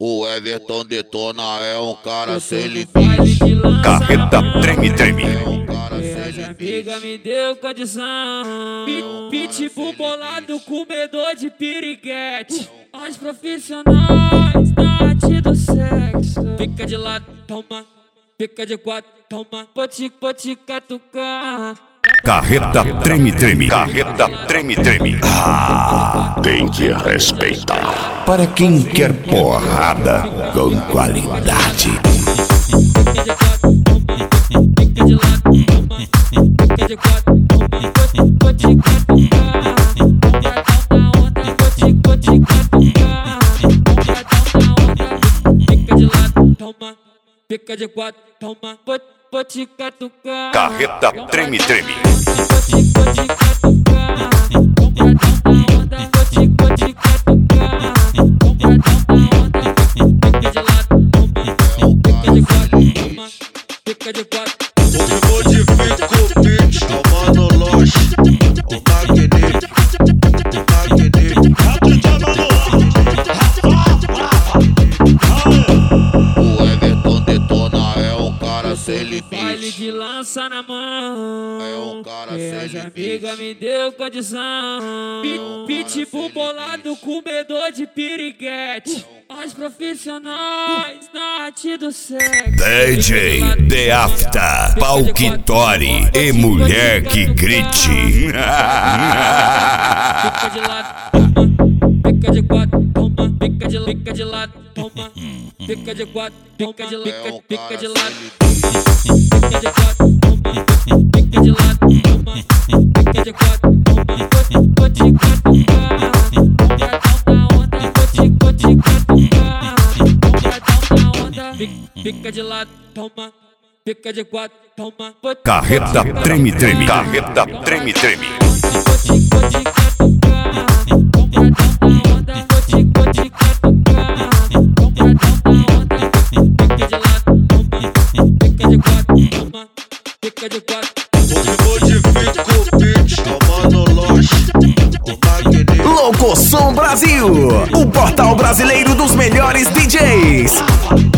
O Everton Detona é um cara sem limite. Carreta treme, treme. É um cara sem Essa limite. amiga me deu condição. Pitbull bolado, comedor de piriguete. Os profissionais da arte do sexo. Fica de lado, toma. Fica de quatro, toma. Vou te catucar. Carreta treme, treme. Carreta treme, treme. Ah, tem que respeitar. Para quem quer porrada com qualidade. Fica de quatro, toma. Fica de lado, toma. Fica de quatro, toma. Vou te catucar. Gatão na onda, vou te catucar. Gatão na onda. Fica de lado, toma. Fica de quatro, toma. Vou te catucar. Carreta treme, treme. Vou te catucar. Gatão na onda, vou te catucar. Gatão na onda. Fica de lado, toma. Fica de quatro, toma. Fica de quatro. Modifica o beat, tomando loja. O magnífico, o Everton Detona é um cara sem Baile limite. de lança na mão. É um cara sem Essa limite. amiga me deu condição. Pitbull bolado, comedor de piriguete. Os profissionais da arte do sexo. DJ The After, Palquitori e mulher que grite. Fica de lado, toma. Fica de quatro, toma. Fica de lado, toma. Fica de quatro, fica de lado. Fica de quatro, toma. Fica de lado, toma. Fica de quatro, toma. Vou te catucar. Gatão na onda, vou te catucar. Gatão na onda. Fica de lado, toma. Fica de quatro, toma. Carreta treme, treme. Carreta treme, treme. Vou te catucar. Gatão na onda, vou te catucar. Gatão na onda. Fica de lado, toma. Fica de quatro, toma. Fica de quatro. Modifica o beat, tomando loja. O magnífico. Louco Som Brasil, o portal brasileiro dos melhores DJs.